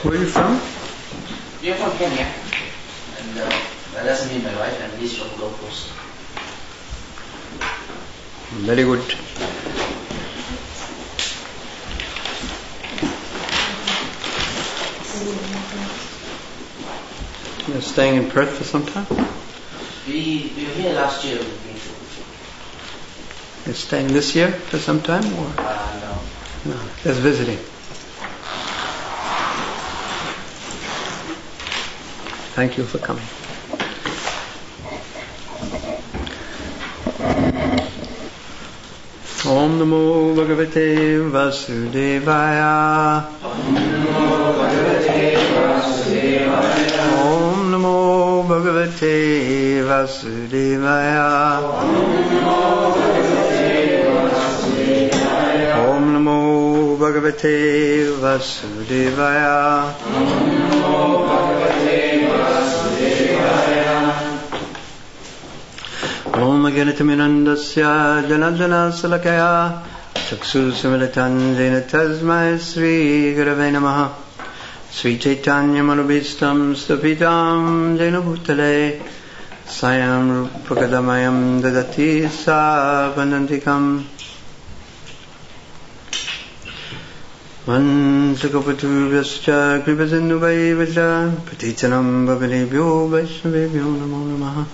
Where are you from? We are from Kenya, and that's me, my wife, and he's from Gold Coast. Very good. You're staying in Perth for some time? We were here last year. You're staying this year for some time, or? No. No, just visiting. Thank you for coming. Om Namo Bhagavate Vasudevaya. Om Namo Bhagavate Vasudevaya. Om Namo Bhagavate Vasudevaya. Om Namo Bhagavate Vasudevaya. Om Agyanitamirandasya Janajana Salakaya Chaksusumilitan Jena Tasmai Sri Gurave Namaha Sri Chaitanya Manubhistam Stupitam Jena Bhutale Sayam Rupakadamayam Dadati Savanantikam Vansakapatubhyascha Kripasinubhai Vajra Pratichanam Bhavanebhyo Vaishnavebhyo Namo Namaha.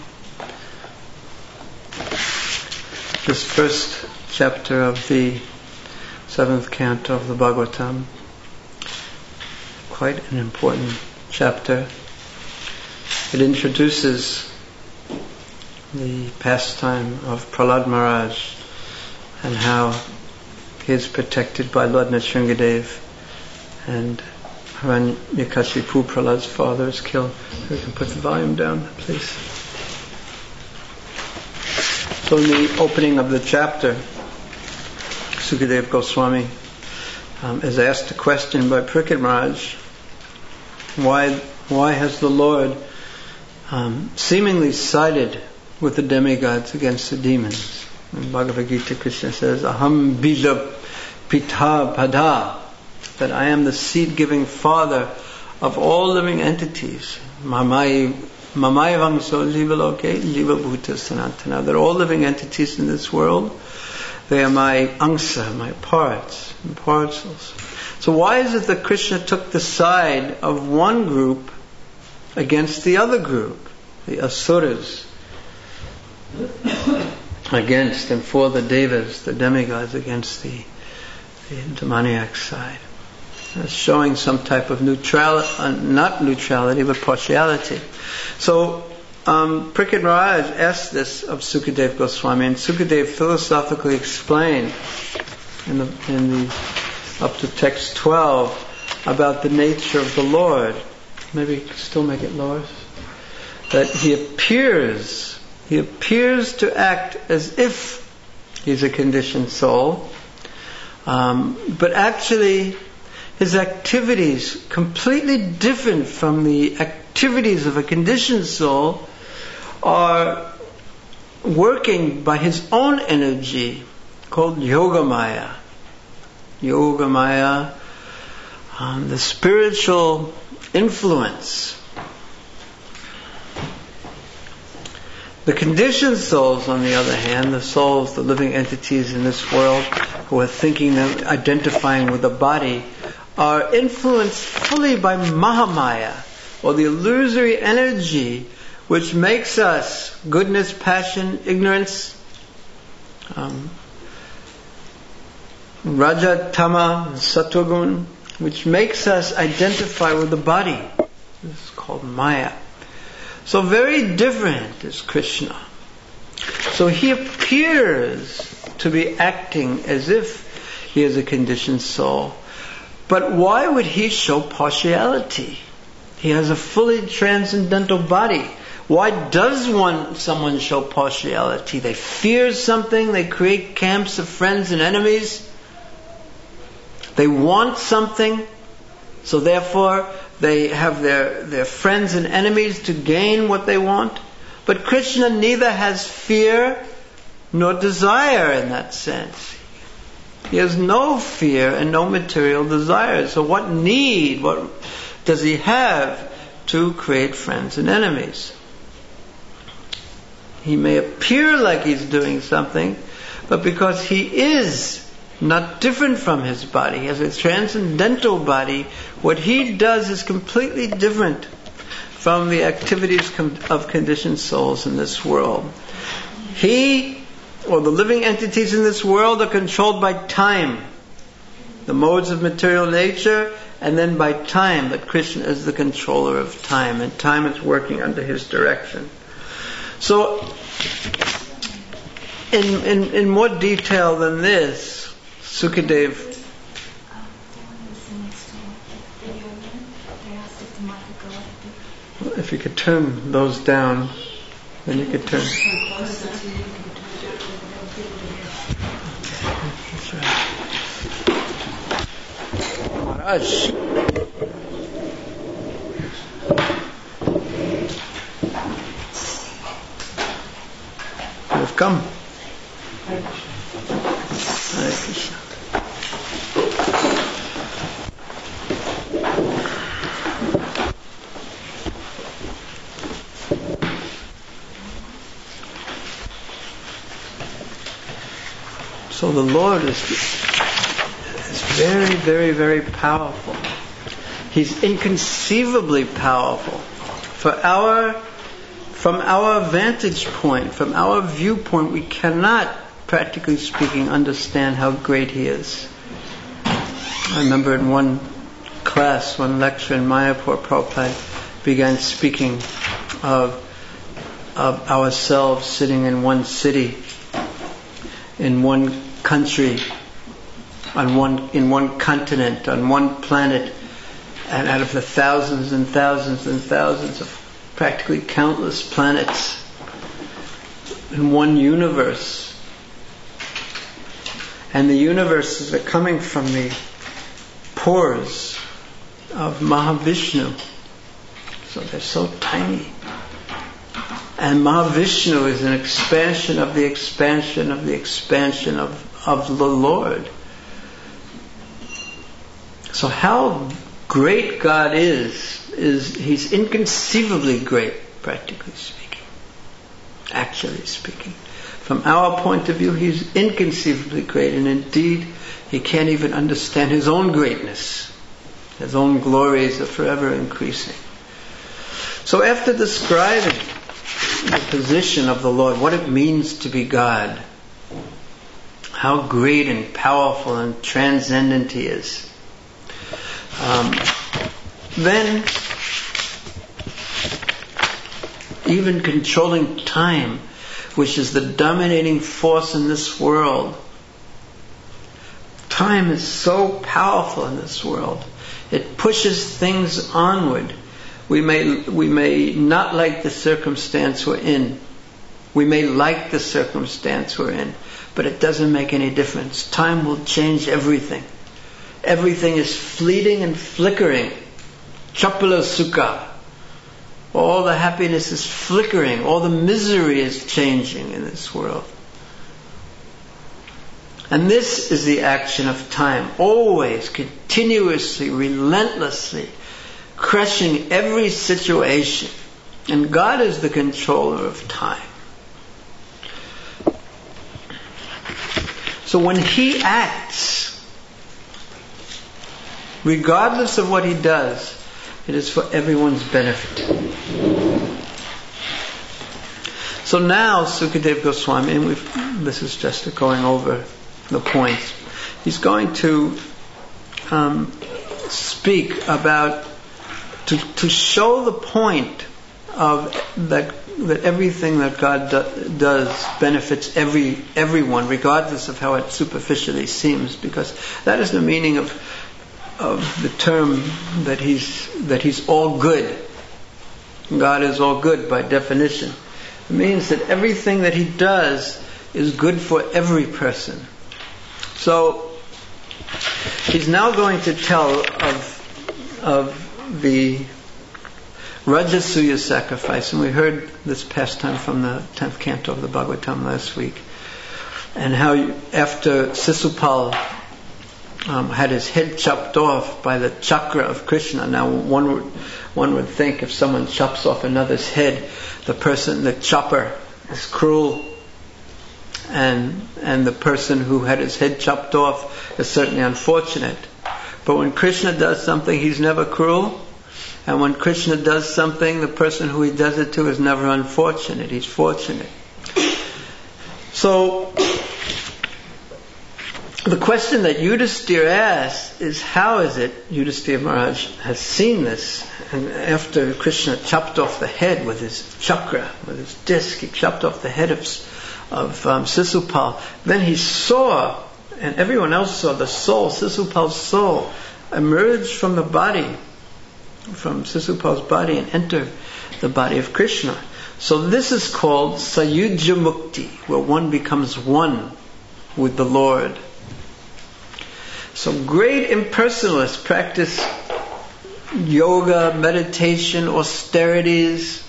This first chapter of the 7th canto of the Bhagavatam, quite an important chapter. It introduces the pastime of Prahlad Maharaj and how he is protected by Lord Nrsingadev, and Hiranyakashipu, Prahlad's father, is killed. We can put the volume down, please. So in the opening of the chapter, Sukadeva Goswami is asked a question by Parikshit Maharaj. Why has the Lord seemingly sided with the demigods against the demons? In Bhagavad Gita, Krishna says, Aham bija pitha pada, that I am the seed-giving father of all living entities. Mamai vamso jivaloke jivabhuta sanatana. They're all living entities in this world. They are my angsa, my parts and parcels. So why is it that Krishna took the side of one group against the other group, the asuras, against and for the devas, the demigods, against the demoniac side? That's showing some type of neutrality, not neutrality, but partiality. So Parikshit Maharaj asked this of Sukadeva Goswami, and Sukadeva philosophically explained in the up to text 12 about the nature of the Lord. Maybe still make it lower. That he appears to act as if he's a conditioned soul, but actually his activities, completely different from the activities of a conditioned soul, are working by his own energy, called Yogamaya. Yogamaya, the spiritual influence. The conditioned souls, on the other hand, the souls, the living entities in this world who are thinking and identifying with the body, are influenced fully by Mahamaya, or the illusory energy which makes us goodness, passion, ignorance, Raja, Tama, Sattvagun, which makes us identify with the body. This is called Maya. So very different is Krishna. So he appears to be acting as if he is a conditioned soul. But why would he show partiality? He has a fully transcendental body. Why does someone show partiality? They fear something, they create camps of friends and enemies. They want something, so therefore they have their friends and enemies to gain what they want. But Krishna neither has fear nor desire in that sense. He has no fear and no material desire. So what does he have to create friends and enemies. He may appear like he's doing something, but because he is not different from his body, he has a transcendental body, what he does is completely different from the activities of conditioned souls in this world. He, or the living entities in this world, are controlled by time, the modes of material nature, and then by time, that Krishna is the controller of time, and time is working under his direction. So, in more detail than this, Sukadev if you could turn those down, then you could turn. That's right. Maharaj. You've come. Hare Krishna. So the Lord is very, very, very powerful. He's inconceivably powerful. From our vantage point, from our viewpoint, we cannot, practically speaking, understand how great He is. I remember in one class, one lecture in Mayapur, Prabhupada began speaking of ourselves sitting in one city, in one country, in one continent, on one planet, and out of the thousands and thousands and thousands of practically countless planets in one universe. And the universes are coming from the pores of Mahavishnu. So they're so tiny. And Mahavishnu is an expansion of the expansion of the expansion of the Lord. So how great God is He's inconceivably great, practically speaking. Actually speaking. From our point of view, He's inconceivably great, and indeed, He can't even understand His own greatness. His own glories are forever increasing. So after describing the position of the Lord, what it means to be God, how great and powerful and transcendent He is, then even controlling time, which is the dominating force in this world. Time is so powerful in this world. It pushes things onward. We may not like the circumstance we're in. We may like the circumstance we're in, but it doesn't make any difference. Time will change everything. Everything is fleeting and flickering. Chapala sukha. All the happiness is flickering. All the misery is changing in this world. And this is the action of time. Always, continuously, relentlessly, crushing every situation. And God is the controller of time. So when He acts, regardless of what He does, it is for everyone's benefit. So now Sukadev Goswami, and this is just going over the points, he's going to speak about, to show the point of that everything that God does benefits everyone, regardless of how it superficially seems, because that is the meaning of the term that He's all good. God is all good by definition. It means that everything that He does is good for every person. So he's now going to tell of the Rajasuya sacrifice, and we heard this pastime from the 10th canto of the Bhagavatam last week, and how after Sisupal had his head chopped off by the chakra of Krishna. Now one would think if someone chops off another's head, the chopper is cruel, and the person who had his head chopped off is certainly unfortunate. But when Krishna does something, he's never cruel. And when Krishna does something, the person who he does it to is never unfortunate. He's fortunate. So, the question that Yudhisthira asks is, how is it Yudhisthira Maharaj has seen this? And after Krishna chopped off the head with his chakra, with his disc, he chopped off the head of Sisupal. Then he saw, and everyone else saw, the soul, Sisupal's soul, emerge from the body, from Sisupal's body, and enter the body of Krishna. So this is called Sayujya Mukti, where one becomes one with the Lord. So great impersonalists practice yoga, meditation, austerities,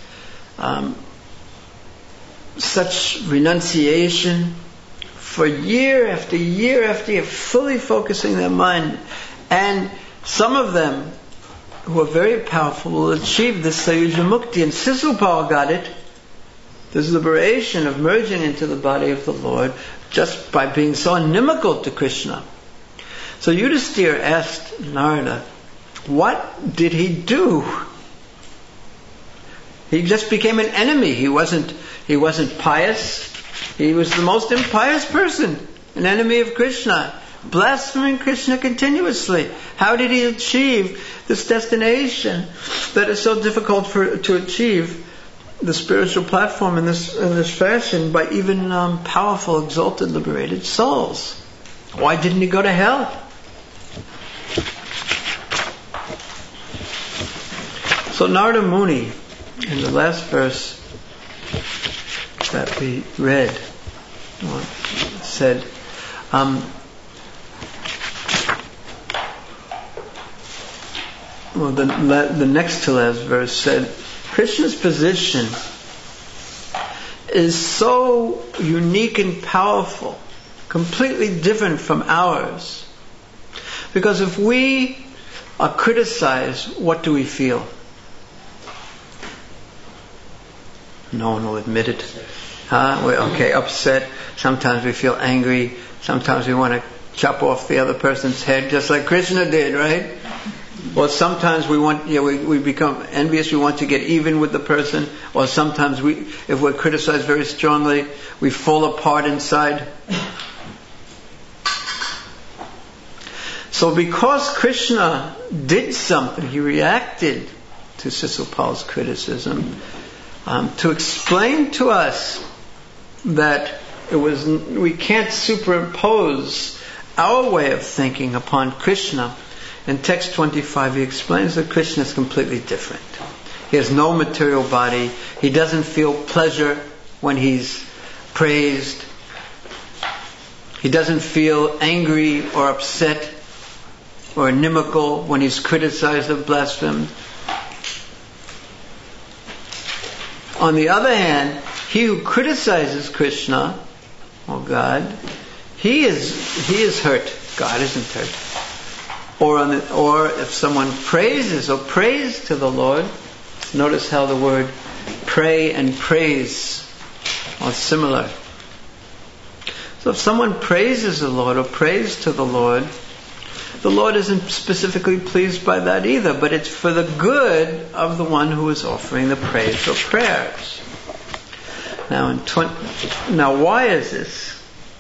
such renunciation for year after year after year, fully focusing their mind. And some of them who are very powerful will achieve this Sayujya Mukti. And Sisupal got it, this liberation of merging into the body of the Lord, just by being so inimical to Krishna. So Yudhisthira asked Narada, what did he do? He just became an enemy. He wasn't pious. He was the most impious person, an enemy of Krishna, blaspheming Krishna continuously. How did he achieve this destination that is so difficult to achieve, the spiritual platform in this fashion, by even powerful, exalted, liberated souls? Why didn't he go to hell? So Narada Muni, in the last verse that we read, said, the next to last verse said, Krishna's position is so unique and powerful, completely different from ours. Because if we are criticized, what do we feel? No one will admit it. We're upset. Sometimes we feel angry. Sometimes we want to chop off the other person's head, just like Krishna did, right? Or sometimes we become envious. We want to get even with the person. Or sometimes if we're criticized very strongly, we fall apart inside. So because Krishna did something, he reacted to Sisupal's criticism, to explain to us that we can't superimpose our way of thinking upon Krishna. In text 25 he explains that Krishna is completely different. He has no material body. He doesn't feel pleasure when he's praised. He doesn't feel angry or upset or inimical when he's criticized or blasphemed. On the other hand, he who criticizes Krishna, or God, he is hurt. God isn't hurt. Or if someone praises or prays to the Lord, notice how the word pray and praise are similar. So if someone praises the Lord or prays to the Lord isn't specifically pleased by that either, but it's for the good of the one who is offering the praise or prayers. Now why is this?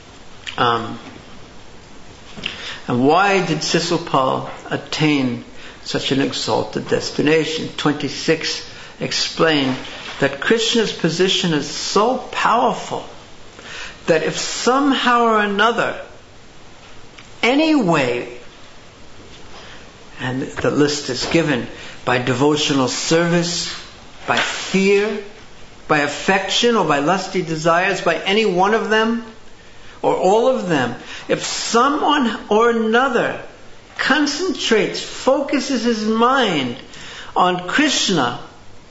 And why did Sisupal attain such an exalted destination? 26 explained that Krishna's position is so powerful that if somehow or another, any way, and the list is given, by devotional service, by fear, by affection, or by lusty desires, by any one of them, or all of them, if someone or another concentrates, focuses his mind on Krishna,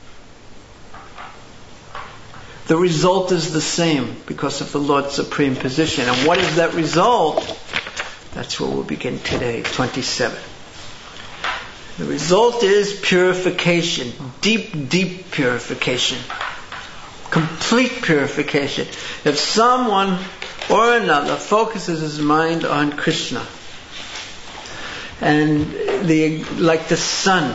the result is the same because of the Lord's supreme position. And what is that result? That's where we'll begin today, 27. The result is purification, deep, deep purification, complete purification. If someone or another focuses his mind on Krishna, and like the sun,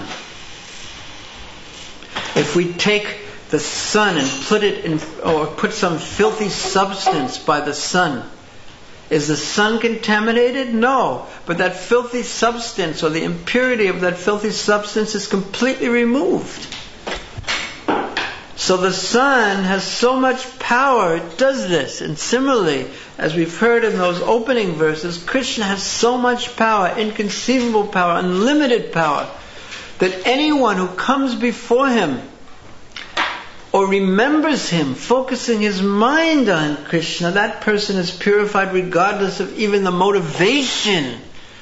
if we take the sun and put some filthy substance by the sun, is the sun contaminated? No. But that filthy substance, or the impurity of that filthy substance, is completely removed. So the sun has so much power, it does this. And similarly, as we've heard in those opening verses, Krishna has so much power, inconceivable power, unlimited power, that anyone who comes before him or remembers him, focusing his mind on Krishna, that person is purified regardless of even the motivation.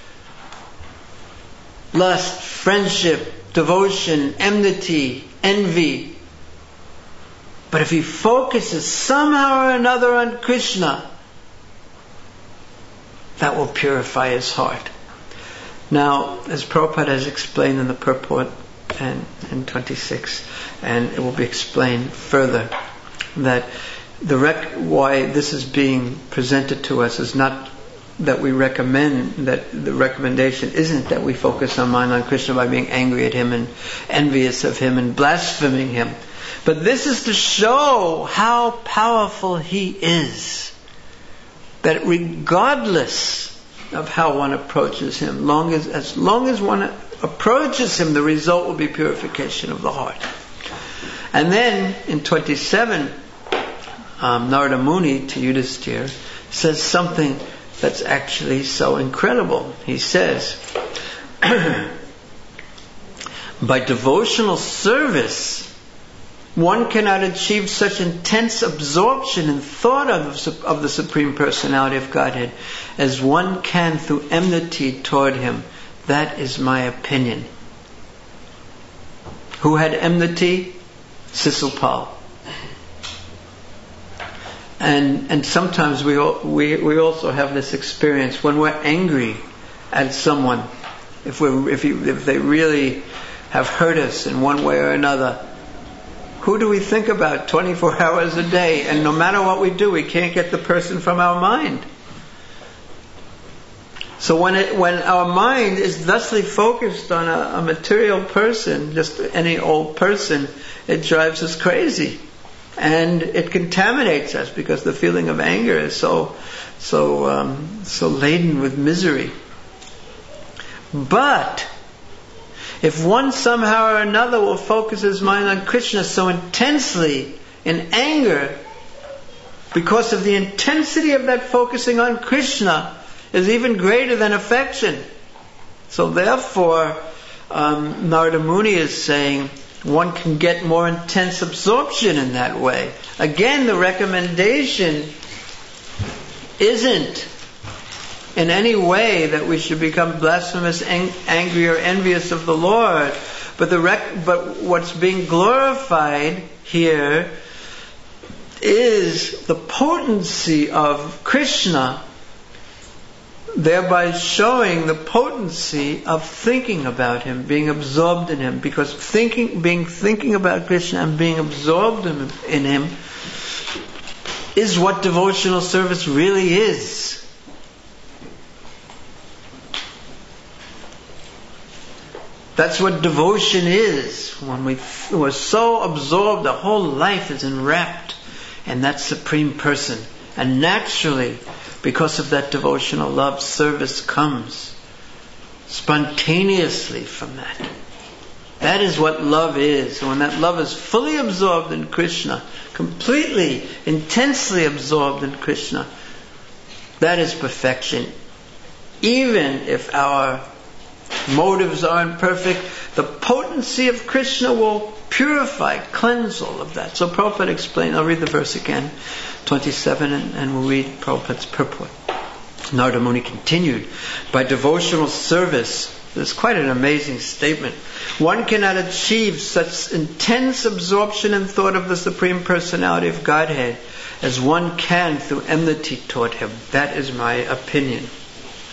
Lust, friendship, devotion, enmity, envy. But if he focuses somehow or another on Krishna, that will purify his heart. Now, as Prabhupada has explained in the purport and in 26, and it will be explained further, that why this is being presented to us is not that we recommend, that the recommendation isn't that we focus our mind on Krishna by being angry at him and envious of him and blaspheming him. But this is to show how powerful he is. That regardless of how one approaches him, as long as one approaches him, the result will be purification of the heart. And then in 27, Narada Muni to Yudhisthira says something that's actually so incredible. He says, by devotional service, one cannot achieve such intense absorption in thought of the Supreme Personality of Godhead as one can through enmity toward him. That is my opinion. Who had enmity? Sisupal. And sometimes we also have this experience when we're angry at someone, if they really have hurt us in one way or another. Who do we think about 24 hours a day? And no matter what we do, we can't get the person from our mind. So when our mind is thusly focused on a material person, just any old person, it drives us crazy. And it contaminates us because the feeling of anger is so laden with misery. But if one somehow or another will focus his mind on Krishna so intensely in anger, because of the intensity of that focusing on Krishna is even greater than affection. So therefore, Narada Muni is saying one can get more intense absorption in that way. Again, the recommendation isn't in any way that we should become blasphemous, angry, or envious of the Lord. But what's being glorified here is the potency of Krishna, thereby showing the potency of thinking about him, being absorbed in him. Because thinking about Krishna and being absorbed in him is what devotional service really is. That's what devotion is. When we're so absorbed, the whole life is enwrapped in that Supreme Person. And naturally, because of that devotional love, service comes spontaneously from that. That is what love is. When that love is fully absorbed in Krishna, completely, intensely absorbed in Krishna, that is perfection. Even if our motives aren't perfect, the potency of Krishna will purify, cleanse all of that. So Prabhupada explained, I'll read the verse again, 27, and we'll read Prabhupada's purport. Narada Muni continued, by devotional service, this is quite an amazing statement, one cannot achieve such intense absorption in thought of the Supreme Personality of Godhead as one can through enmity toward him. That is my opinion.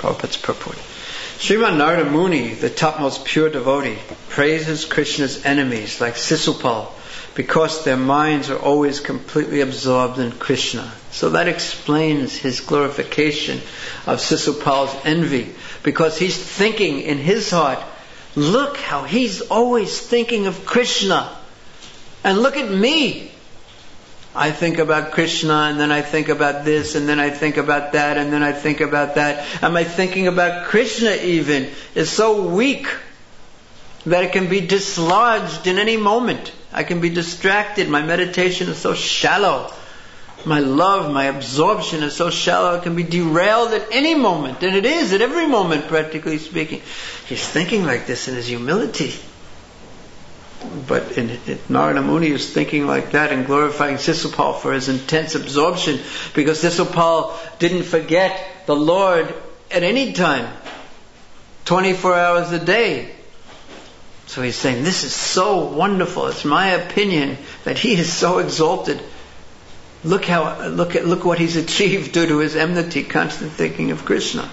Prabhupada's purport. Srimad Narada Muni, the topmost pure devotee, praises Krishna's enemies like Sisupal because their minds are always completely absorbed in Krishna. So that explains his glorification of Sisupal's envy, because he's thinking in his heart, look how he's always thinking of Krishna. And look at me. I think about Krishna, and then I think about this, and then I think about that, and then I think about that. And my thinking about Krishna even is so weak that it can be dislodged in any moment. I can be distracted. My meditation is so shallow. My love, my absorption is so shallow, it can be derailed at any moment. And it is at every moment, practically speaking. He's thinking like this in his humility. But Narada Muni is thinking like that and glorifying Sisupal for his intense absorption, because Sisupal didn't forget the Lord at any time, 24 hours a day. So he's saying, this is so wonderful. It's my opinion that he is so exalted. Look what he's achieved due to his enmity, constant thinking of Krishna.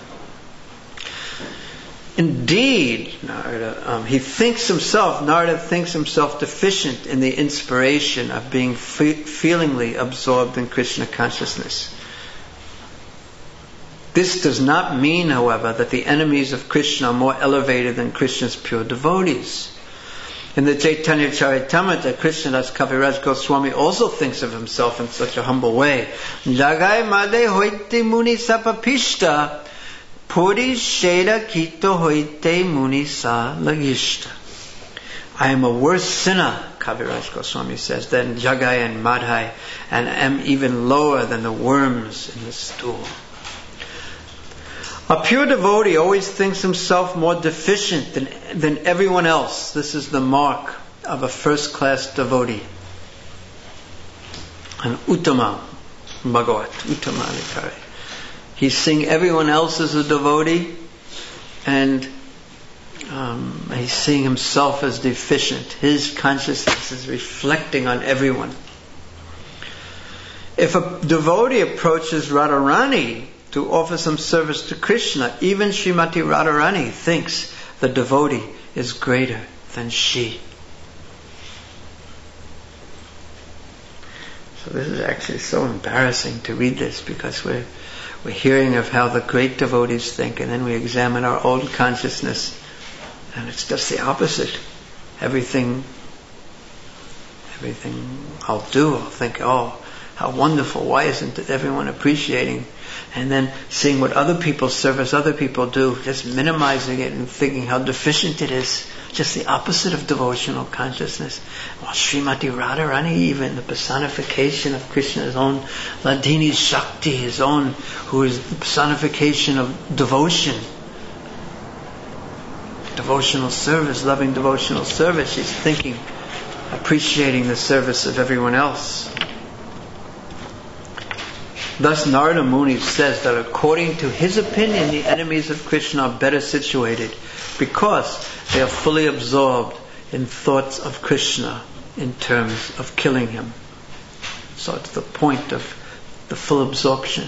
Indeed, Narada thinks himself deficient in the inspiration of being feelingly absorbed in Krishna consciousness. This does not mean, however, that the enemies of Krishna are more elevated than Krishna's pure devotees. In the Chaitanya Charitamrita, Krishnadas Kaviraj Goswami also thinks of himself in such a humble way. Jagai made hoite muni sapapishta, puri sheda kito hoite muni sa lagishta. I am a worse sinner, Kaviraj Goswami says, than Jagai and Madhai, and am even lower than the worms in the stool. A pure devotee always thinks himself more deficient than everyone else. This is the mark of a first-class devotee. An Uttama Bhagavat, Uttama Adhikari. He's seeing everyone else as a devotee, and he's seeing himself as deficient. His consciousness is reflecting on everyone. If a devotee approaches Radharani to offer some service to Krishna, even Srimati Radharani thinks the devotee is greater than she. So this is actually so embarrassing to read this, because we're hearing of how the great devotees think, and then we examine our own consciousness, and it's just the opposite. Everything I'll do, I'll think, oh, how wonderful, why isn't everyone appreciating? And then seeing what other people's service other people do, just minimizing it and thinking how deficient it is. Just the opposite of devotional consciousness. Well, Srimati Radharani, even the personification of Krishna's own Ladini Shakti, his own, who is the personification of devotion. Devotional service, loving devotional service. She's thinking, appreciating the service of everyone else. Thus Narada Muni says that according to his opinion, the enemies of Krishna are better situated because they are fully absorbed in thoughts of Krishna in terms of killing him. So it's the point of the full absorption.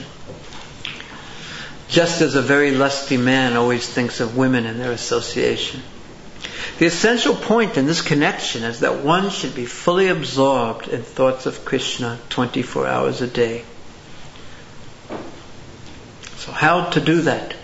Just as a very lusty man always thinks of women and their association. The essential point in this connection is that one should be fully absorbed in thoughts of Krishna 24 hours a day. So how to do that?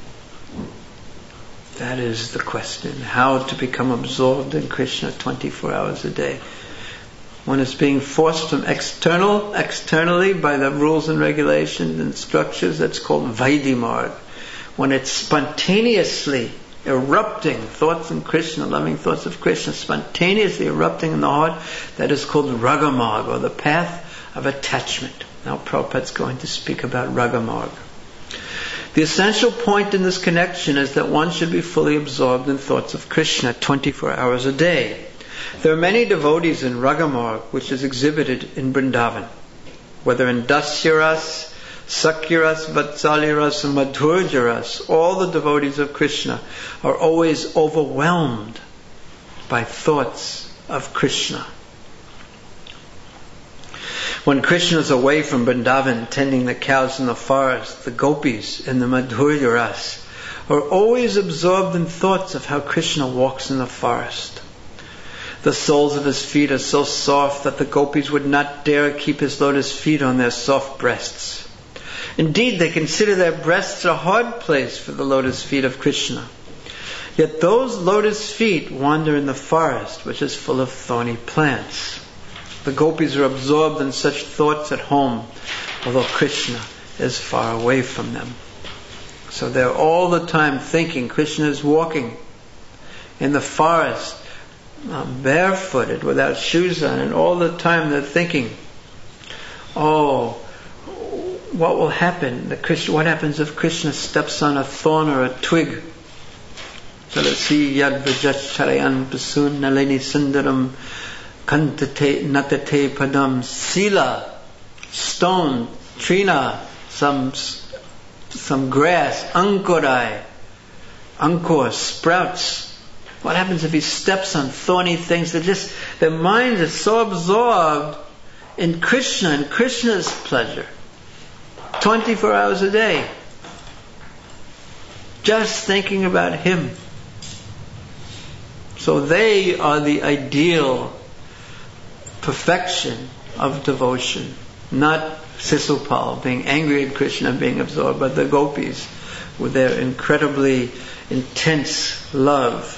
That is the question. How to become absorbed in Krishna 24 hours a day. One is being forced from externally by the rules and regulations and structures. That's called Vaidhi-marg. When it's spontaneously erupting, thoughts in Krishna, loving thoughts of Krishna, spontaneously erupting in the heart, that is called Raga-marg, or the path of attachment. Now Prabhupada's going to speak about Raga-marg. The essential point in this connection is that one should be fully absorbed in thoughts of Krishna 24 hours a day. There are many devotees in Raga-marg which is exhibited in Vrindavan. Whether in Dasyaras, Sakyaras, Vatsalyaras, and Madhurjaras, all the devotees of Krishna are always overwhelmed by thoughts of Krishna. When Krishna is away from Vrindavan tending the cows in the forest, the gopis in the Madhurya Ras are always absorbed in thoughts of how Krishna walks in the forest. The soles of his feet are so soft that the gopis would not dare keep his lotus feet on their soft breasts. Indeed, they consider their breasts a hard place for the lotus feet of Krishna. Yet those lotus feet wander in the forest, which is full of thorny plants. The gopis are absorbed in such thoughts at home, although Krishna is far away from them. So they're all the time thinking Krishna is walking in the forest, barefooted, without shoes on, and all the time they're thinking, oh, what will happen? What happens if Krishna steps on a thorn or a twig? Jalasi yad vajacharayan pasun nalini sundaram kantate natate padam sila, stone, trina, some grass, ankurai, ankur, sprouts. What happens if he steps on thorny things? Their minds are so absorbed in Krishna and Krishna's pleasure. 24 hours a day. Just thinking about him. So they are the ideal perfection of devotion. Not Sisupal being angry at Krishna, being absorbed, but the gopis with their incredibly intense love.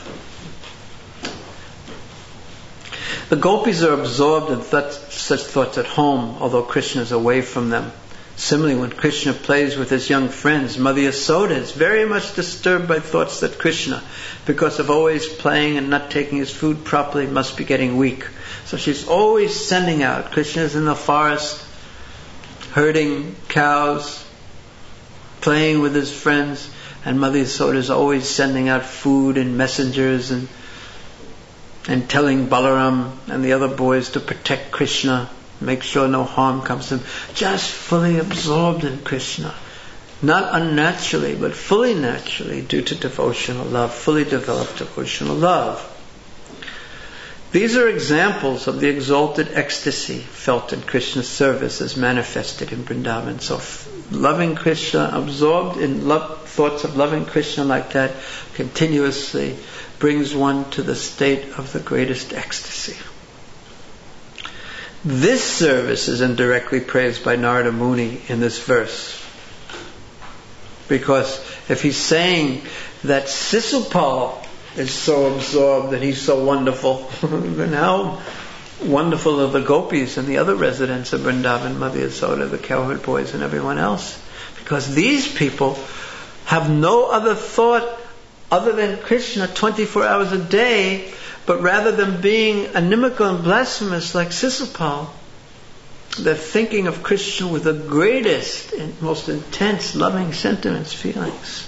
The gopis are absorbed in such thoughts at home, although Krishna is away from them. Similarly, when Krishna plays with his young friends, Mother Yasoda is very much disturbed by thoughts that Krishna, because of always playing and not taking his food properly, must be getting weak. So she's always sending out. Krishna is in the forest, herding cows, playing with his friends, and Mother Yasoda is always sending out food and messengers and telling Balaram and the other boys to protect Krishna, make sure no harm comes to him. Just fully absorbed in Krishna. Not unnaturally, but fully naturally due to devotional love, fully developed devotional love. These are examples of the exalted ecstasy felt in Krishna's service as manifested in Vrindavan. So loving Krishna, absorbed in thoughts of loving Krishna like that, continuously brings one to the state of the greatest ecstasy. This service is indirectly praised by Narada Muni in this verse. Because if he's saying that Sisupal is so absorbed and he's so wonderful, then how wonderful are the gopis and the other residents of Vrindavan, Mother Yasoda, the cowherd boys and everyone else. Because these people have no other thought other than Krishna 24 hours a day, but rather than being animical and blasphemous like Sisupal, they're thinking of Krishna with the greatest and most intense loving sentiments, feelings.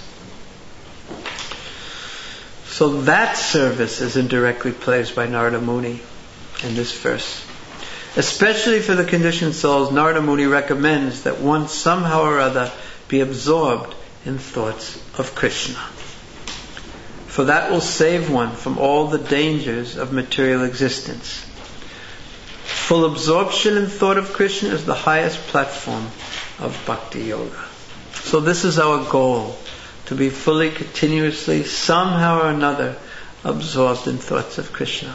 So that service is indirectly praised by Narada Muni in this verse. Especially for the conditioned souls, Narada Muni recommends that one somehow or other be absorbed in thoughts of Krishna. For that will save one from all the dangers of material existence. Full absorption in thought of Krishna is the highest platform of Bhakti Yoga. So this is our goal, to be fully, continuously, somehow or another, absorbed in thoughts of Krishna.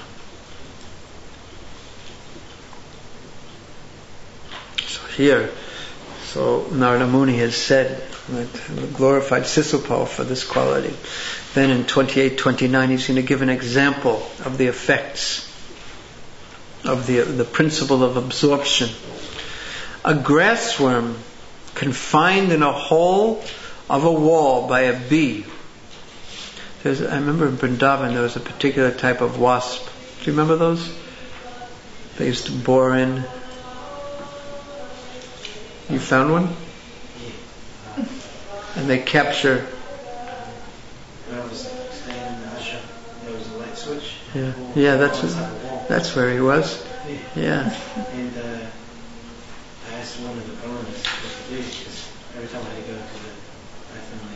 So Narada Muni has said, glorified Sisupal for this quality. Then in 28-29 he's going to give an example of the effects of the principle of absorption. A grassworm confined in a hole of a wall by a bee. I remember in Vrindavan there was a particular type of wasp. Do you remember those? They used to bore in. You found one? And they capture. When I was staying in the ashram, there was a light switch. Yeah, that's where he was. Yeah. And I asked one of the brothers what to do, because every time I had to go to the bathroom,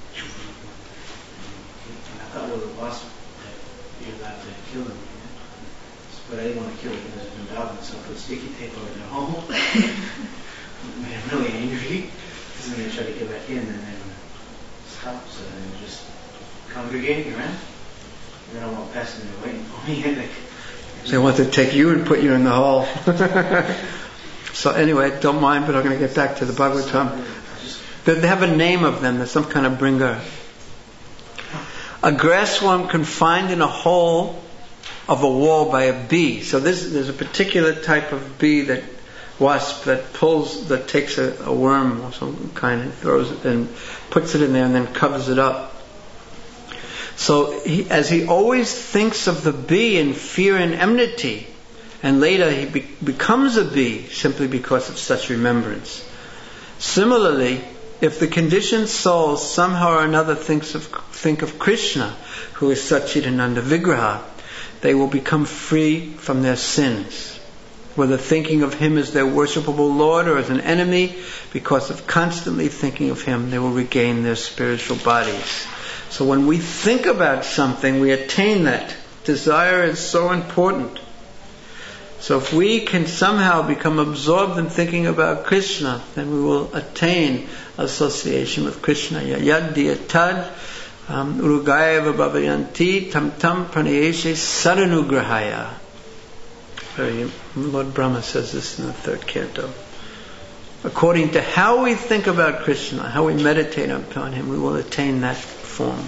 and I thought, well, the wasp, you're allowed to kill them, but I didn't want to kill them because it's been bothering, so I put sticky tape over their hole. It made them really angry, because then they tried to get back in, and then cups and just congregating around. They don't want passing there waiting for me. They want to take you and put you in the hall. So anyway, don't mind, but I'm going to get back to the Bhagavatam. They have a name of them. There's some kind of bringer. A grassworm confined in a hole of a wall by a bee. So there's a particular type of bee, that wasp, that takes a worm of some kind and throws it and puts it in there and then covers it up. So as he always thinks of the bee in fear and enmity, and later he becomes a bee simply because of such remembrance. Similarly, if the conditioned soul somehow or another think of Krishna, who is Satchidananda Vigraha, they will become free from their sins. Whether thinking of him as their worshipable Lord or as an enemy, because of constantly thinking of him, they will regain their spiritual bodies. So when we think about something, we attain that. Desire is so important. So if we can somehow become absorbed in thinking about Krishna, then we will attain association with Krishna. Yad diyatad urugaya vabhavayanti tam tam pranayeshe sadanugrahaya. Lord Brahma says this in the 3rd canto. According to how we think about Krishna, how we meditate upon him, we will attain that form.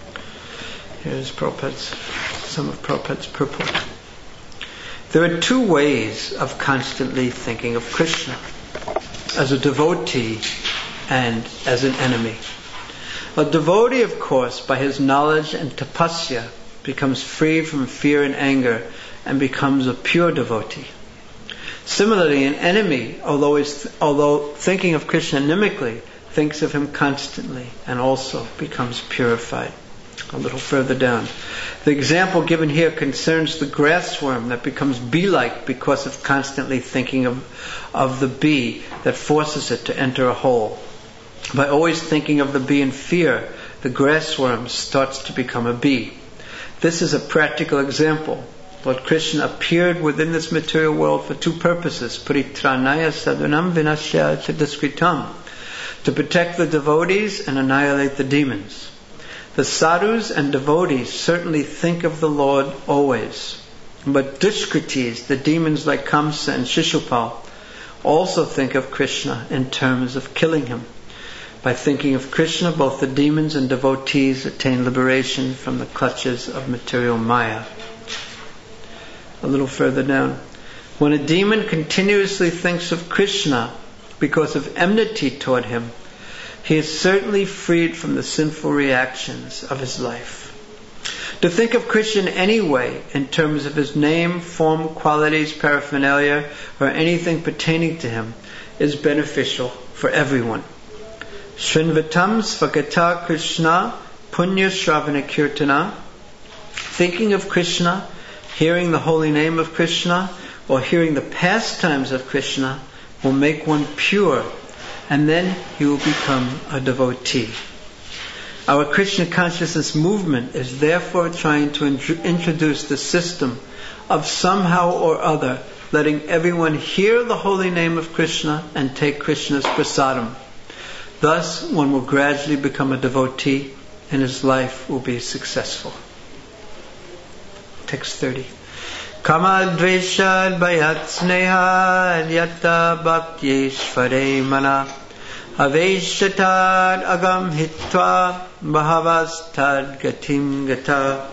Here's some of Prabhupada's purport. There are 2 ways of constantly thinking of Krishna: as a devotee and as an enemy. A devotee, of course, by his knowledge and tapasya, becomes free from fear and anger and becomes a pure devotee. Similarly, an enemy, although thinking of Krishna nimically, thinks of him constantly and also becomes purified. A little further down. The example given here concerns the grassworm that becomes bee-like because of constantly thinking of the bee that forces it to enter a hole. By always thinking of the bee in fear, the grassworm starts to become a bee. This is a practical example. Lord Krishna appeared within this material world for 2 purposes: paritranaya sadhanam vinashya chidaskritam, to protect the devotees and annihilate the demons. The sadhus and devotees certainly think of the Lord always, but dushkritis, the demons like Kamsa and Shishupal, also think of Krishna in terms of killing him. By thinking of Krishna, both the demons and devotees attain liberation from the clutches of material Maya. A little further down. When a demon continuously thinks of Krishna because of enmity toward him, he is certainly freed from the sinful reactions of his life. To think of Krishna in any way, in terms of his name, form, qualities, paraphernalia, or anything pertaining to him, is beneficial for everyone. Shrinvatam svagata Krishna punya shravana kirtana. Thinking of Krishna, hearing the holy name of Krishna, or hearing the pastimes of Krishna will make one pure, and then he will become a devotee. Our Krishna consciousness movement is therefore trying to introduce the system of somehow or other letting everyone hear the holy name of Krishna and take Krishna's prasadam. Thus one will gradually become a devotee and his life will be successful. Text 30. Kama dveshad bhayat sneha yata bhaktiyeshvare mana aveshatad agam hitva bhavastad gatim gata.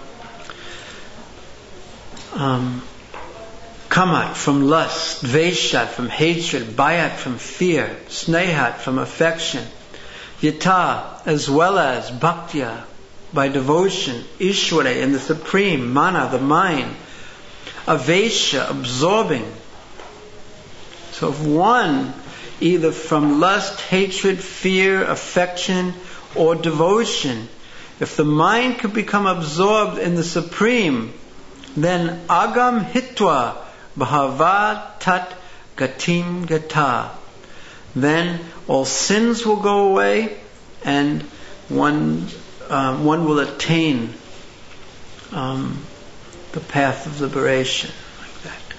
Kamat from lust, dveshat from hatred, bhayat from fear, snehat from affection, yata as well as bhaktya by devotion, ishvara in the supreme, mana the mind, avesha absorbing. So if one either from lust, hatred, fear, affection or devotion, if the mind could become absorbed in the supreme, then agam hitva bhava tat gatim gata, then all sins will go away and one will attain the path of liberation, like that.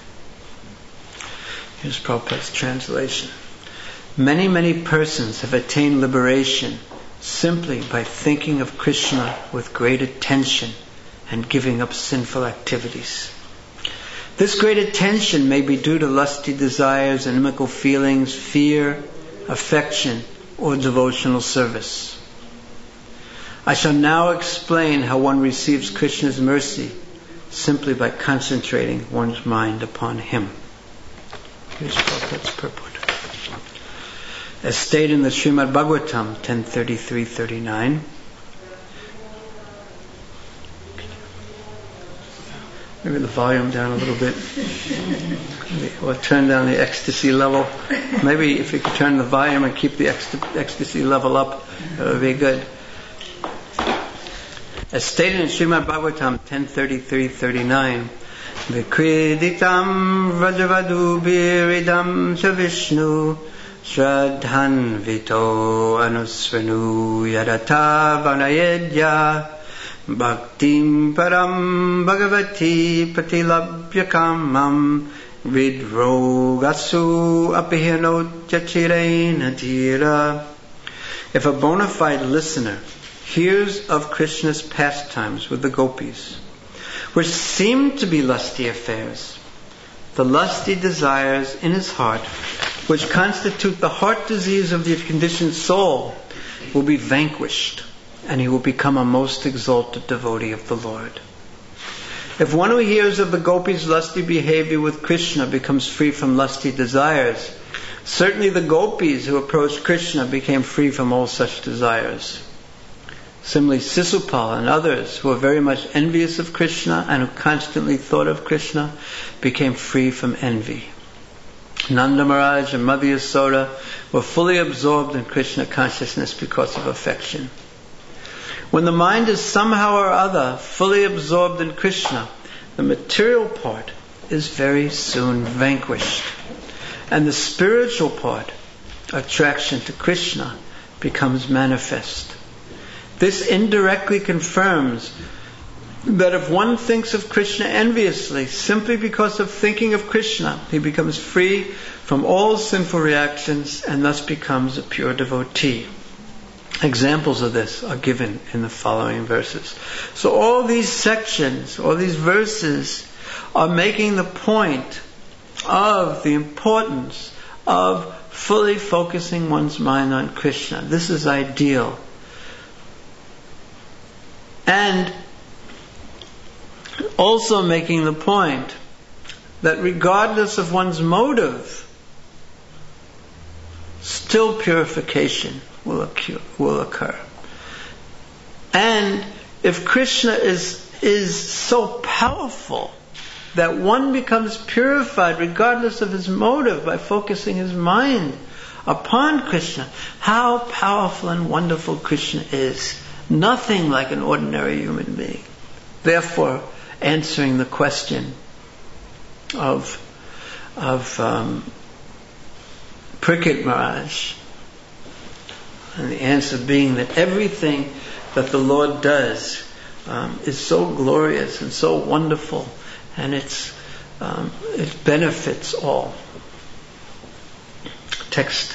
Here's Prabhupada's translation. Many persons have attained liberation simply by thinking of Krishna with great attention and giving up sinful activities. This great attention may be due to lusty desires, inimical feelings, fear, affection, or devotional service. I shall now explain how one receives Krishna's mercy simply by concentrating one's mind upon Him. Here's Prabhupada's purport. As stated in the Srimad Bhagavatam 10.33-39, maybe the volume down a little bit, or turn down the ecstasy level. Maybe if you could turn the volume and keep the ecstasy level up, that would be good. As stated in Srimad Bhagavatam 10.33-39, Vikriditam Vrajavadu Biridam Cha Vishnu Shraddhan Vito Anusvanu Yadata Vanayedya Bhaktim Param Bhagavati Patilabhya Kamam Vidrogasu Apihanotya Chirena Tira. If a bona fide listener hears of Krishna's pastimes with the gopis, which seem to be lusty affairs, the lusty desires in his heart, which constitute the heart disease of the conditioned soul, will be vanquished, and he will become a most exalted devotee of the Lord. If one who hears of the gopis' lusty behavior with Krishna becomes free from lusty desires, certainly the gopis who approached Krishna became free from all such desires. Similarly, Sisupal and others who were very much envious of Krishna and who constantly thought of Krishna became free from envy. Nanda Maharaj and Mother Yasoda were fully absorbed in Krishna consciousness because of affection. When the mind is somehow or other fully absorbed in Krishna, the material part is very soon vanquished, and the spiritual part, attraction to Krishna, becomes manifest. This indirectly confirms that if one thinks of Krishna enviously, simply because of thinking of Krishna, he becomes free from all sinful reactions and thus becomes a pure devotee. Examples of this are given in the following verses. So all these sections, all these verses are making the point of the importance of fully focusing one's mind on Krishna. This is ideal. And also making the point that regardless of one's motive, still purification will occur. And if Krishna is so powerful that one becomes purified regardless of his motive by focusing his mind upon Krishna, how powerful and wonderful Krishna is. Nothing like an ordinary human being. Therefore, answering the question of Parikshit Maharaj, and the answer being that everything that the Lord does is so glorious and so wonderful, and it benefits all. Text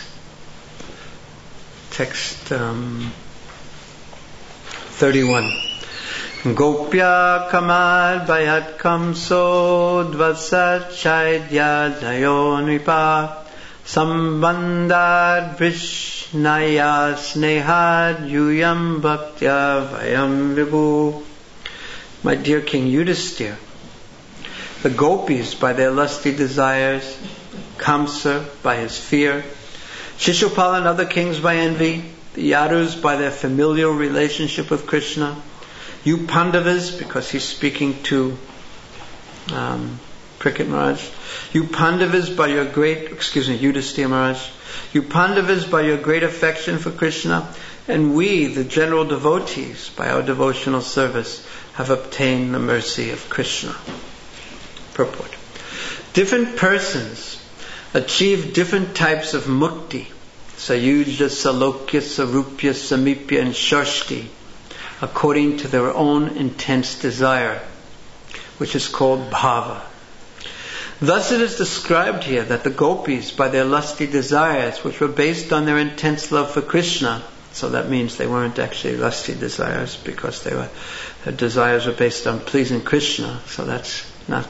31. Gopya kamad bayat kamso dvasat chaidya dayonipa sambandad vishnaya snehad yuyam bhaktya vayam vibhu. My dear King Yudhisthira, the gopis by their lusty desires, Kamsa by his fear, Shishupal and other kings by envy, the Yadus by their familial relationship with Krishna, you Pandavas, because he's speaking to Parikshit Maharaj, you Pandavas by your Yudhisthira Maharaj, you Pandavas by your great affection for Krishna, and we, the general devotees, by our devotional service, have obtained the mercy of Krishna. Purport. Different persons achieve different types of mukti, Sayuja, Salokya, Sarupya, Samipya, and Shashti, according to their own intense desire, which is called bhava. Thus it is described here that the gopis, by their lusty desires, which were based on their intense love for Krishna, So that means they weren't actually lusty desires, because their desires were based on pleasing Krishna. So that's not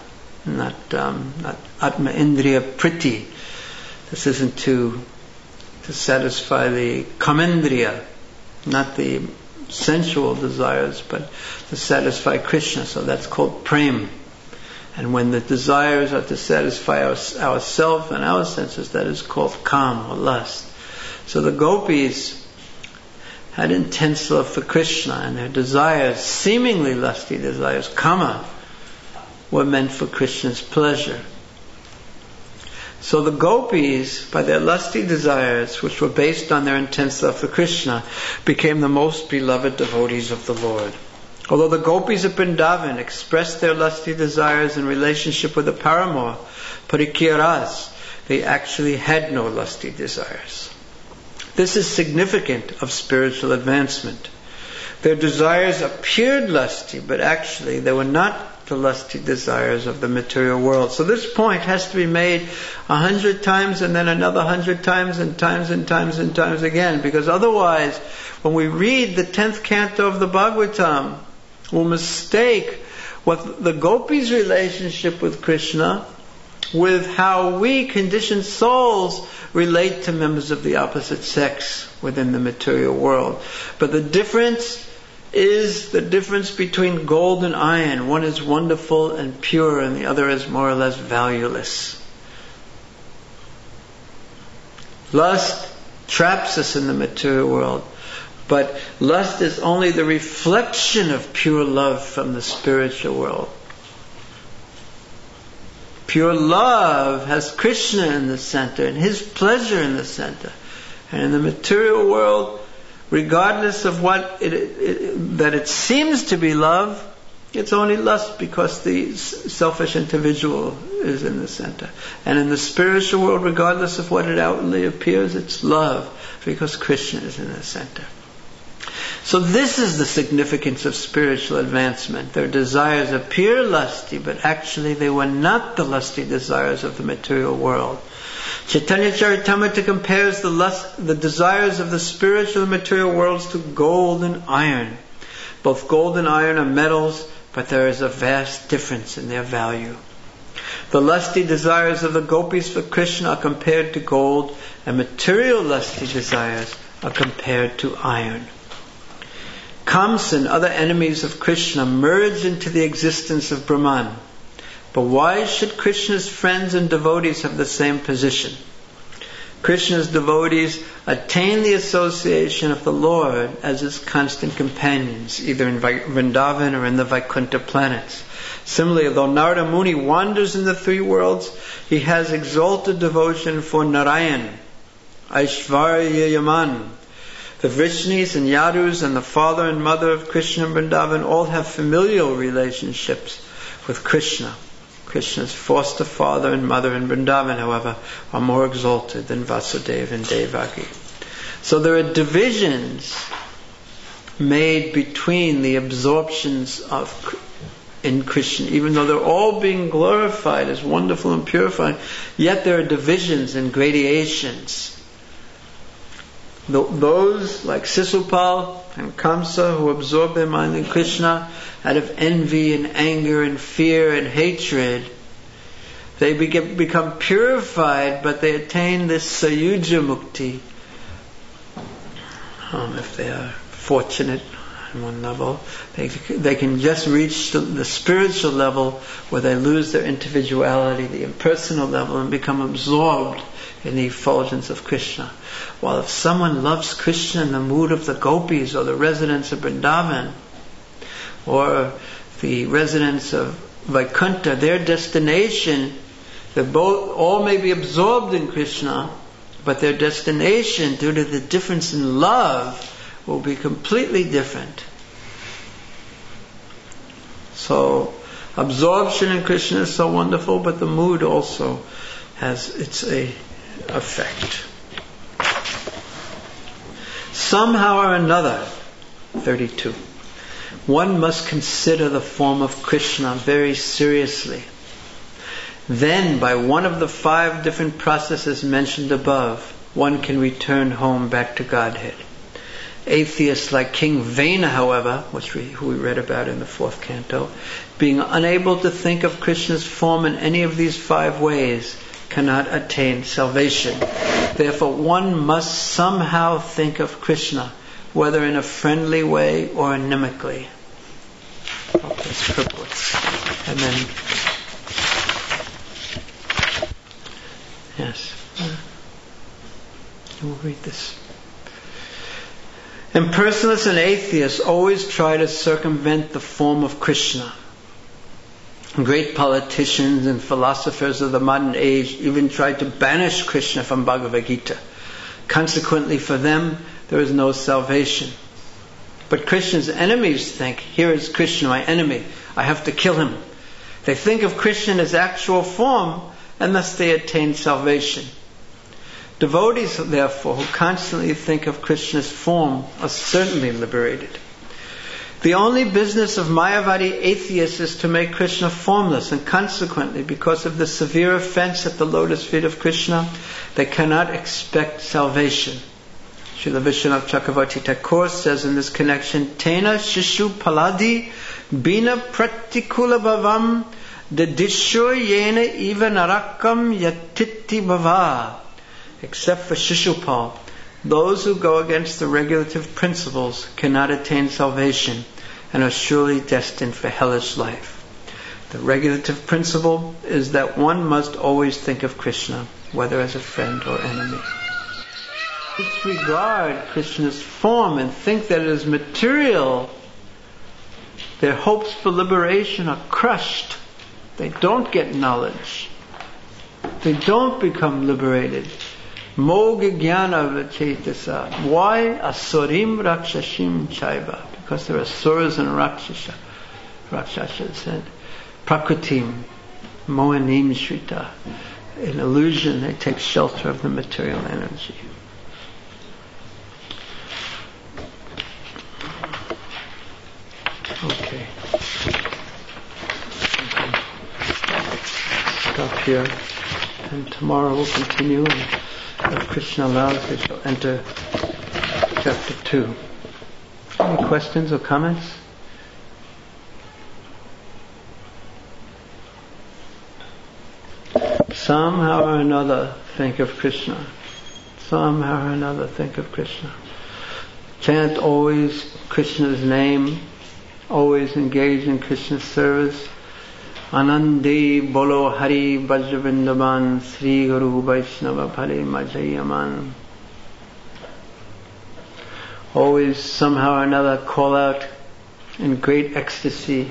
Atma Indriya Priti. This isn't to satisfy the Kamendriya, not the sensual desires, but to satisfy Krishna. So that's called prem. And when the desires are to satisfy ourselves and our senses, that is called kam, or lust. So the gopis had intense love for Krishna, and their desires, seemingly lusty desires, kama, were meant for Krishna's pleasure. So the gopis, by their lusty desires, which were based on their intense love for Krishna, became the most beloved devotees of the Lord. Although the gopis of Vrindavan expressed their lusty desires in relationship with the paramour, Parikiras, they actually had no lusty desires. This is significant of spiritual advancement. Their desires appeared lusty, but actually they were not the lusty desires of the material world. So this point has to be made 100 times, and then another 100 times, and times and times and times again, because otherwise, when we read the 10th canto of the Bhagavatam, we'll mistake what the gopis' relationship with Krishna with how we conditioned souls relate to members of the opposite sex within the material world. But the difference is the difference between gold and iron. One is wonderful and pure, and the other is more or less valueless. Lust traps us in the material world, but lust is only the reflection of pure love from the spiritual world. Pure love has Krishna in the center and His pleasure in the center. And in the material world, regardless of what that it seems to be love, it's only lust because the selfish individual is in the center. And in the spiritual world, regardless of what it outwardly appears, it's love because Krishna is in the center. So this is the significance of spiritual advancement. Their desires appear lusty, but actually they were not the lusty desires of the material world. Chaitanya Charitamrita compares the desires of the spiritual and material worlds to gold and iron. Both gold and iron are metals, but there is a vast difference in their value. The lusty desires of the gopis for Krishna are compared to gold, and material lusty desires are compared to iron. Kamsa and other enemies of Krishna merge into the existence of Brahman. But why should Krishna's friends and devotees have the same position? Krishna's devotees attain the association of the Lord as His constant companions, either in Vrindavan or in the Vaikuntha planets. Similarly, though Narada Muni wanders in the three worlds, he has exalted devotion for Narayan, Aishvarya Yaman. The Vrishnis and Yadus and the father and mother of Krishna and Vrindavan all have familial relationships with Krishna. Krishna's foster father and mother in Vrindavan, however, are more exalted than Vasudeva and Devaki. So there are divisions made between the absorptions in Krishna. Even though they're all being glorified as wonderful and purifying, yet there are divisions and gradations. Those like Sisupal and Kamsa who absorb their mind in Krishna out of envy and anger and fear and hatred, they become purified, but they attain this Sayuja Mukti. If they are fortunate on one level, they can just reach the spiritual level where they lose their individuality, the impersonal level, and become absorbed in the effulgence of Krishna. While if someone loves Krishna in the mood of the gopis or the residents of Vrindavan or the residents of Vaikuntha, their destination, all may be absorbed in Krishna, but their destination, due to the difference in love, will be completely different. So, absorption in Krishna is so wonderful, but the mood also has its effect. Somehow or another, 32, one must consider the form of Krishna very seriously. Then, by one of the 5 different processes mentioned above, one can return home back to Godhead. Atheists like King Vena, however, who we read about in the 4th canto, being unable to think of Krishna's form in any of these 5 ways, cannot attain salvation. Therefore, one must somehow think of Krishna, whether in a friendly way or animically. Okay, purports. And then, yes, we'll read this. Impersonalists and atheists always try to circumvent the form of Krishna. Great politicians and philosophers of the modern age even tried to banish Krishna from Bhagavad Gita. Consequently, for them, there is no salvation. But Krishna's enemies think, here is Krishna, my enemy, I have to kill him. They think of Krishna in his actual form, and thus they attain salvation. Devotees, therefore, who constantly think of Krishna's form are certainly liberated. The only business of Mayavadi atheists is to make Krishna formless, and consequently, because of the severe offense at the lotus feet of Krishna, they cannot expect salvation. Srila Vishwanath Chakravarti Thakur says in this connection, Tena Shishu Paladi Bina Pratikula Bhavam Dadishur Yena Eva Narakam Yatiti Bhava. Except for Shishupal, those who go against the regulative principles cannot attain salvation and are surely destined for hellish life. The regulative principle is that one must always think of Krishna, whether as a friend or enemy. Disregard Krishna's form and think that it is material, their hopes for liberation are crushed. They don't get knowledge. They don't become liberated. Moga jnana vachetasa. Why? Asurim rakshashim chaiva. Because there are asuras and rakshasas and prakritim, mohanim shrita. In illusion, they take shelter of the material energy. Okay. Stop here. And tomorrow we'll continue. If Krishna allows, we shall enter chapter 2. Any questions or comments? Somehow or another think of Krishna. Somehow or another think of Krishna. Chant always Krishna's name. Always engage in Krishna's service. Anandi Bolo Hari Vajravindaban Sri Guru Vaishnava Pale Majayaman. Always somehow or another call out in great ecstasy.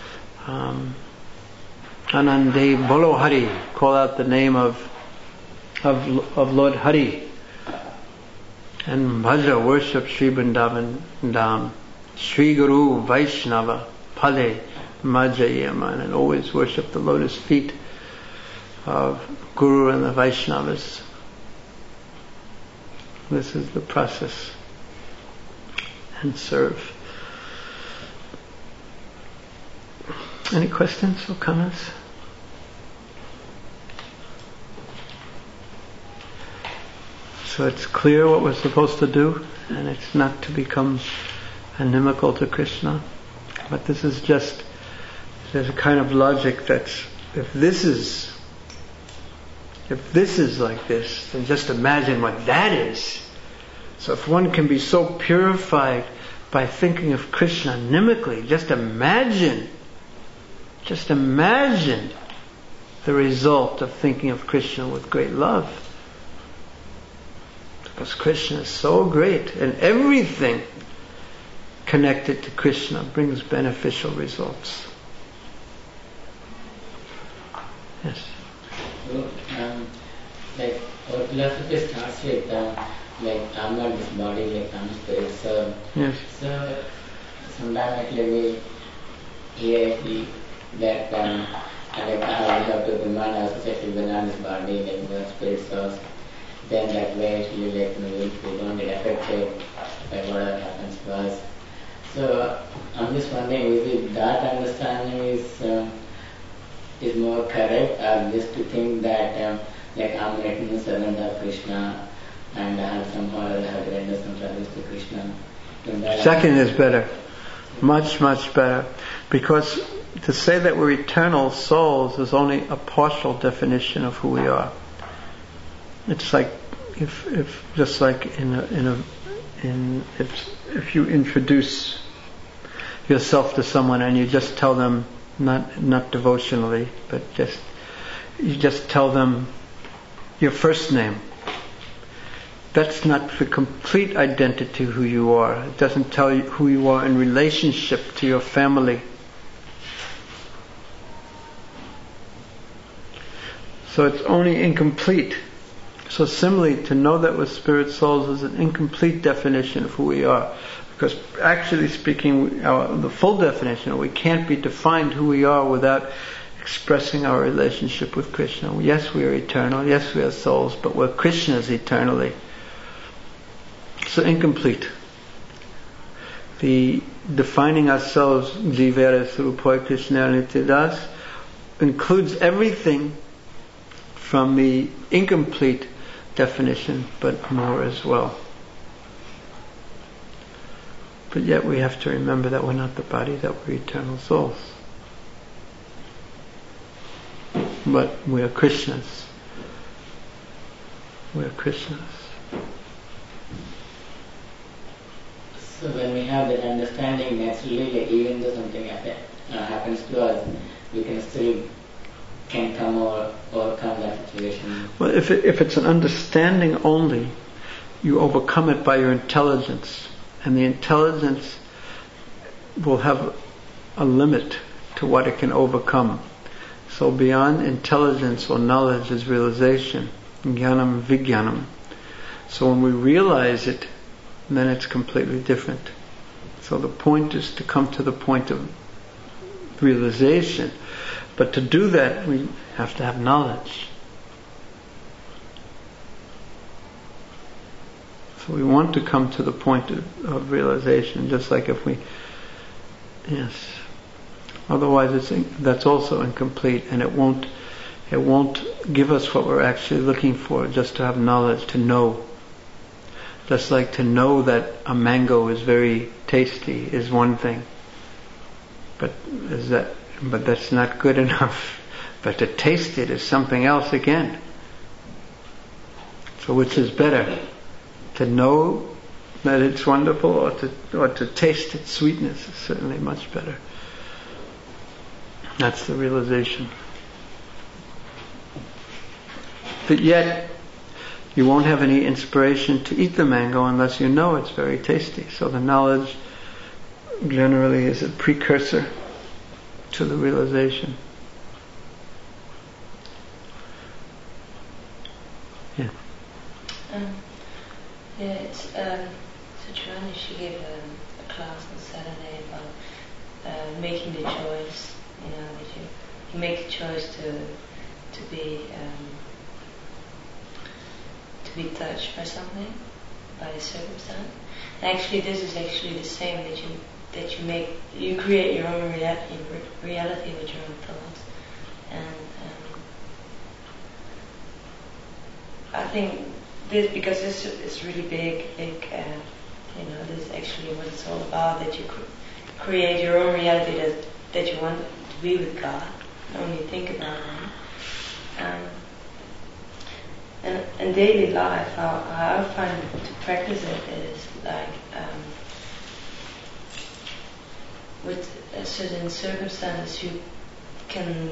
Anandi Bolo Hari, call out the name of Lord Hari. And Bhajra, worship Sri Vrindavan Dham. Sri Guru Vaishnava Pale Majayaman, and always worship the lotus feet of Guru and the Vaishnavas. This is the process. And serve. Any questions or comments? So it's clear what we're supposed to do, and it's not to become inimical to Krishna. But this is just, there's a kind of logic that's, if this is like this, then just imagine what that is. So if one can be so purified by thinking of Krishna inimically, just imagine the result of thinking of Krishna with great love. Because Krishna is so great, and everything connected to Krishna brings beneficial results. Yes. So, like our philosophy starts with like I'm not this body, like I'm spirit. So, yes. So sometimes actually we hear that like I have to demand associated with this body, like the spirit source. Then that way actually like we don't get affected by whatever happens to us. So I'm just wondering, is that understanding is more correct, or just to think that like I'm letting the servant of Krishna and I have somehow have rendered some service to Krishna? Second is better. Much, much better. Because to say that we're eternal souls is only a partial definition of who we are. It's like if just like if you introduce yourself to someone and you just tell them, not devotionally, but you just tell them your first name. That's not the complete identity of who you are. It doesn't tell you who you are in relationship to your family. So it's only incomplete. So similarly, to know that we're spirit souls is an incomplete definition of who we are. Because actually speaking, the full definition, we can't be defined who we are without expressing our relationship with Krishna. Yes, we are eternal. Yes, we are souls, but we're Krishna's eternally. So incomplete. The defining ourselves, Jivera Surupoi Krishna Nityadas, includes everything from the incomplete definition, but more as well. But yet we have to remember that we're not the body, that we're eternal souls. But we are Krishna's. We are Krishna's. So when we have that understanding, naturally, like even though something happens to us, we can still overcome that situation. Well, if it's an understanding only, you overcome it by your intelligence, and the intelligence will have a limit to what it can overcome. So beyond intelligence or knowledge is realization, jnanam vijnanam. So when we realize it, then it's completely different. So the point is to come to the point of realization. But to do that, we have to have knowledge. So we want to come to the point of realization, just like if we... Yes. Otherwise that's also incomplete, and it won't give us what we're actually looking for, just to have knowledge, to know. Just like to know that a mango is very tasty is one thing. But that's not good enough. But to taste it is something else again. So which is better? To know that it's wonderful, or to taste its sweetness is certainly much better. That's the realization. But yet, you won't have any inspiration to eat the mango unless you know it's very tasty. So the knowledge generally is a precursor to the realization. Yeah. Suchani, she gave a class on Saturday about making the choice. That you make the choice to be touched by something, by a circumstance. And actually, this is actually the same that you create your own reality with your own thoughts. And I think this, because it's really big. This is actually what it's all about. That you create your own reality that you want to be with God. Only think about Him. And daily life, how I find to practice it is like with certain circumstances you can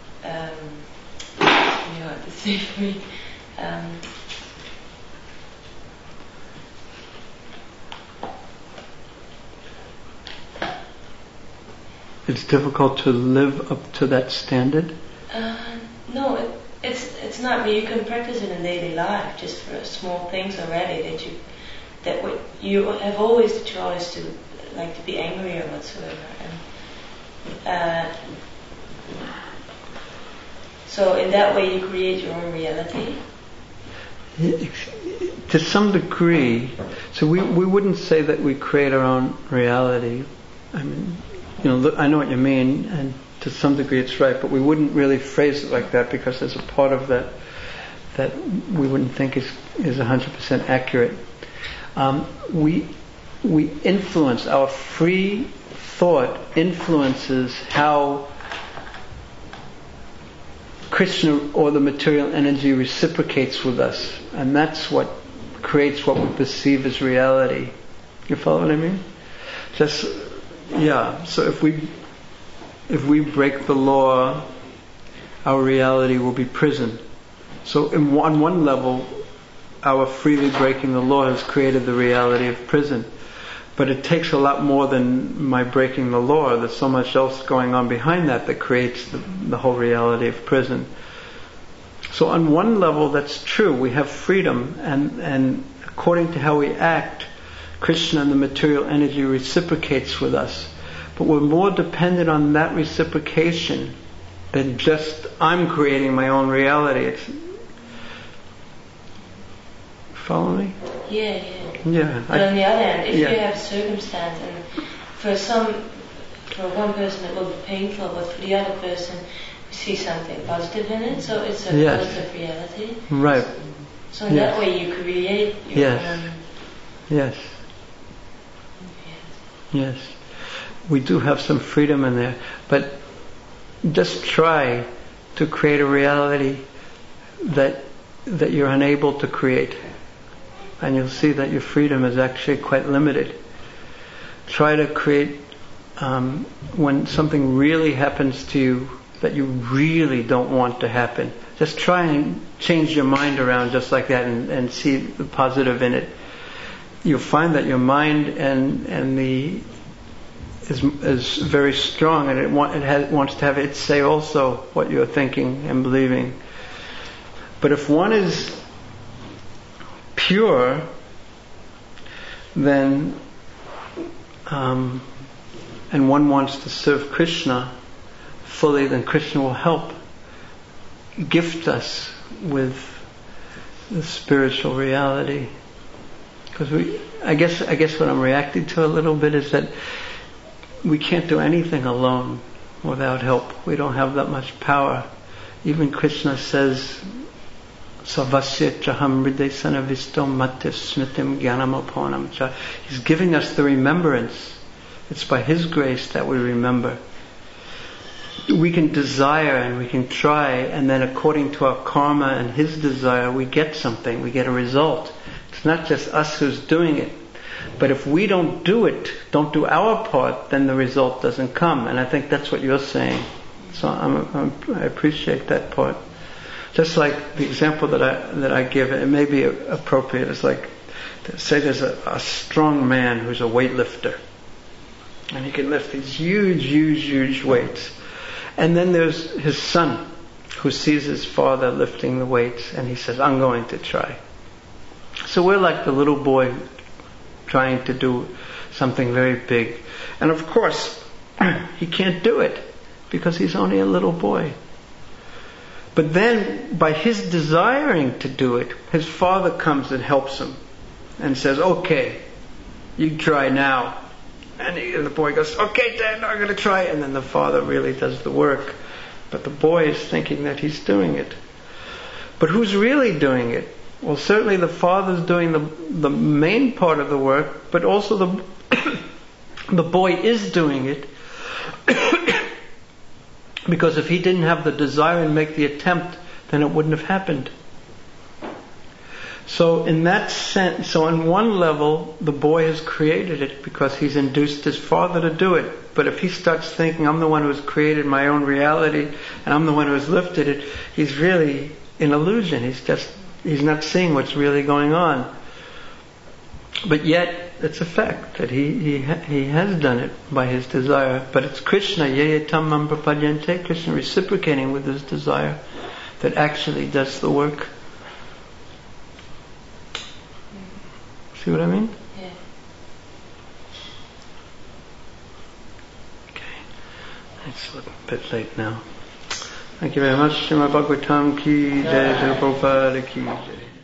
to say for me. It's difficult to live up to that standard? No, it's not. But you can practice it in daily life, just for small things already. That you have always the choice to be angry or whatsoever. And so in that way, you create your own reality. To some degree, so we wouldn't say that we create our own reality. I mean, I know what you mean, and to some degree it's right, but we wouldn't really phrase it like that, because there's a part of that we wouldn't think is 100% accurate. we influence, our free thought influences how Krishna or the material energy reciprocates with us, and that's what creates what we perceive as reality. You follow what I mean? So if we break the law, our reality will be prison. So on one level, our freely breaking the law has created the reality of prison. But it takes a lot more than my breaking the law. There's so much else going on behind that creates the whole reality of prison. So on one level, that's true. We have freedom, and according to how we act, Krishna and the material energy reciprocates with us. But we're more dependent on that reciprocation than just I'm creating my own reality. Follow me? Yeah. Yeah. But on the other hand, if you have a circumstance, and for one person it will be painful, but for the other person we see something positive in it, so it's a positive reality. Right. So in that way you create your own. Yes. Yes. We do have some freedom in there, but just try to create a reality that you're unable to create. And you'll see that your freedom is actually quite limited. Try to create, when something really happens to you that you really don't want to happen, just try and change your mind around just like that and see the positive in it. You'll find that your mind is very strong, and it wants to have it say also what you're thinking and believing. But if one is pure, then and one wants to serve Krishna fully, then Krishna will help gift us with the spiritual reality. Because I guess what I'm reacting to a little bit is that we can't do anything alone without help. We don't have that much power. Even Krishna says, Savasya chaham hridesana visto mate smritim jnanamopanam cha. He's giving us the remembrance. It's by His grace that we remember. We can desire and we can try, and then according to our karma and His desire, we get something, we get a result. It's not just us who's doing it. But if we don't do it, don't do our part, then the result doesn't come. And I think that's what you're saying. So I appreciate that part. Just like the example that I give, it may be appropriate. It's like, say there's a strong man who's a weightlifter, and he can lift these huge weights. And then there's his son who sees his father lifting the weights, and he says, I'm going to try. So we're like the little boy trying to do something very big. And of course, he can't do it because he's only a little boy. But then, by his desiring to do it, his father comes and helps him and says, okay, you try now. And the boy goes, okay, Dad, I'm going to try. And then the father really does the work. But the boy is thinking that he's doing it. But who's really doing it? Well, certainly the father's doing the main part of the work, but also the boy is doing it. Because if he didn't have the desire and make the attempt, then it wouldn't have happened. So in that sense, so on one level, the boy has created it because he's induced his father to do it. But if he starts thinking, I'm the one who's created my own reality, and I'm the one who's lifted it, he's really in illusion. He's not seeing what's really going on. But yet, it's a fact that he has done it by his desire. But it's Krishna, yeyetam mam prapadyante, Krishna reciprocating with his desire, that actually does the work. See what I mean? Yeah. Okay. It's a bit late now. Thank you very much. Srimad Bhagavatam ki jai, Prabhupada ki jai.